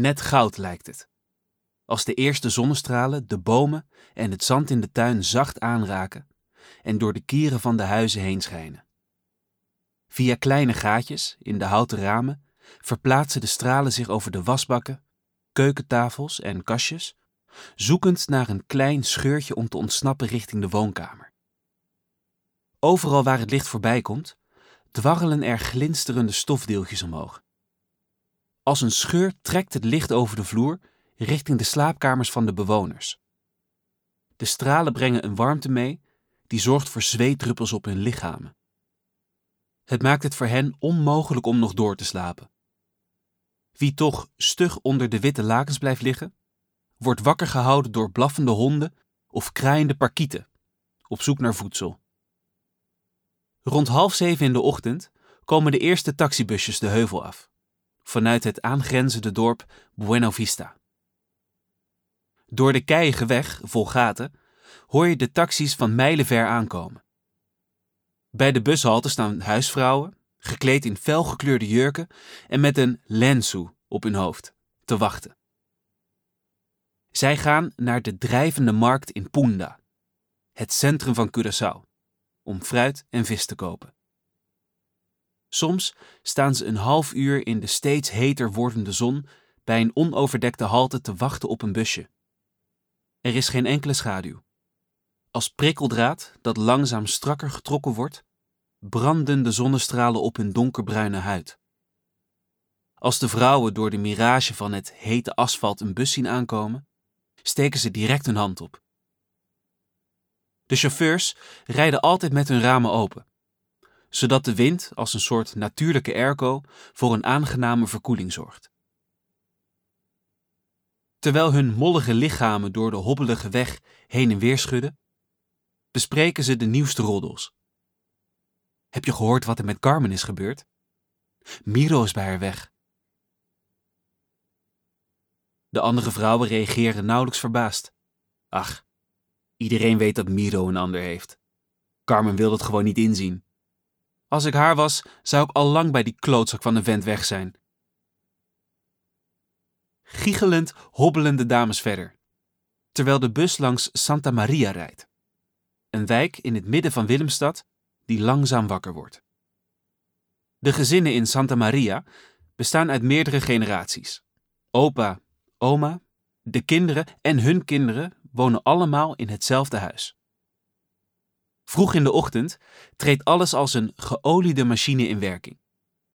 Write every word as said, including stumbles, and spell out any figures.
Net goud lijkt het. Als de eerste zonnestralen de bomen en het zand in de tuin zacht aanraken en door de kieren van de huizen heen schijnen. Via kleine gaatjes in de houten ramen verplaatsen de stralen zich over de wasbakken, keukentafels en kastjes, zoekend naar een klein scheurtje om te ontsnappen richting de woonkamer. Overal waar het licht voorbij komt, dwarrelen er glinsterende stofdeeltjes omhoog. Als een scheur trekt het licht over de vloer richting de slaapkamers van de bewoners. De stralen brengen een warmte mee die zorgt voor zweetdruppels op hun lichamen. Het maakt het voor hen onmogelijk om nog door te slapen. Wie toch stug onder de witte lakens blijft liggen, wordt wakker gehouden door blaffende honden of kraaiende parkieten, op zoek naar voedsel. Rond half zeven in de ochtend komen de eerste taxibusjes de heuvel af, vanuit het aangrenzende dorp Buena Vista. Door de keiige weg, vol gaten, hoor je de taxis van mijlenver aankomen. Bij de bushalte staan huisvrouwen, gekleed in felgekleurde jurken en met een lenço op hun hoofd, te wachten. Zij gaan naar de drijvende markt in Punda, het centrum van Curaçao, om fruit en vis te kopen. Soms staan ze een half uur in de steeds heter wordende zon bij een onoverdekte halte te wachten op een busje. Er is geen enkele schaduw. Als prikkeldraad dat langzaam strakker getrokken wordt, branden de zonnestralen op hun donkerbruine huid. Als de vrouwen door de mirage van het hete asfalt een bus zien aankomen, steken ze direct hun hand op. De chauffeurs rijden altijd met hun ramen open, zodat de wind als een soort natuurlijke airco voor een aangename verkoeling zorgt. Terwijl hun mollige lichamen door de hobbelige weg heen en weer schudden, bespreken ze de nieuwste roddels. Heb je gehoord wat er met Carmen is gebeurd? Miro is bij haar weg. De andere vrouwen reageren nauwelijks verbaasd. Ach, iedereen weet dat Miro een ander heeft. Carmen wil het gewoon niet inzien. Als ik haar was, zou ik al lang bij die klootzak van een vent weg zijn. Giechelend hobbelen de dames verder, terwijl de bus langs Santa Maria rijdt. Een wijk in het midden van Willemstad die langzaam wakker wordt. De gezinnen in Santa Maria bestaan uit meerdere generaties. Opa, oma, de kinderen en hun kinderen wonen allemaal in hetzelfde huis. Vroeg in de ochtend treedt alles als een geoliede machine in werking.